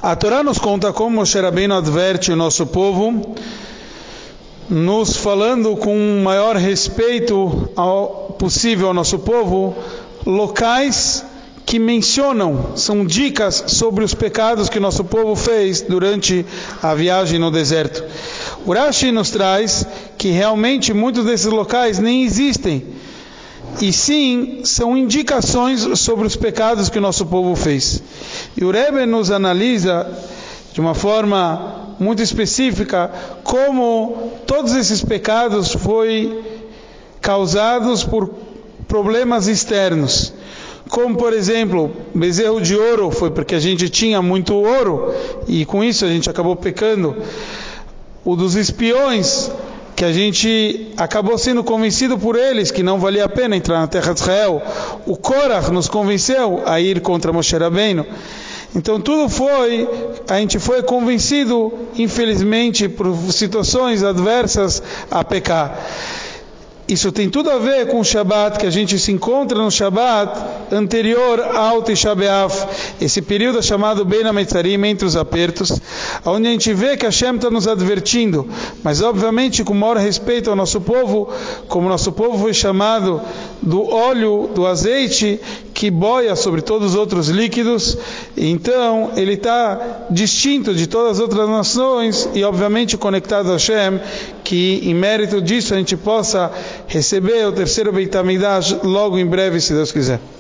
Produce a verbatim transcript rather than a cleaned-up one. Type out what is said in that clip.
A Torá nos conta como Moshe Rabbeinu adverte o nosso povo, nos falando com o maior respeito ao, possível ao nosso povo, locais que mencionam, são dicas sobre os pecados que o nosso povo fez durante a viagem no deserto. O Rashi nos traz que realmente muitos desses locais nem existem, e sim são indicações sobre os pecados que o nosso povo fez. E o Rebbe nos analisa de uma forma muito específica como todos esses pecados foram causados por problemas externos. Como, por exemplo, bezerro de ouro foi porque a gente tinha muito ouro e com isso a gente acabou pecando. O dos espiões, que a gente acabou sendo convencido por eles que não valia a pena entrar na terra de Israel. O Korach nos convenceu a ir contra Moshe Rabbeinu. Então tudo foi, a gente foi convencido, infelizmente, por situações adversas a pecar. Isso tem tudo a ver com o Shabat, que a gente se encontra no Shabat anterior ao Tisha B'Av, esse período é chamado Ben HaMetzarim, entre os apertos, onde a gente vê que Hashem está nos advertindo, mas obviamente com o maior respeito ao nosso povo, como nosso povo foi chamado do óleo, do azeite, que boia sobre todos os outros líquidos, então ele está distinto de todas as outras nações e obviamente conectado a Hashem, que em mérito disso a gente possa receber o terceiro Beit HaMikdash logo em breve, se Deus quiser.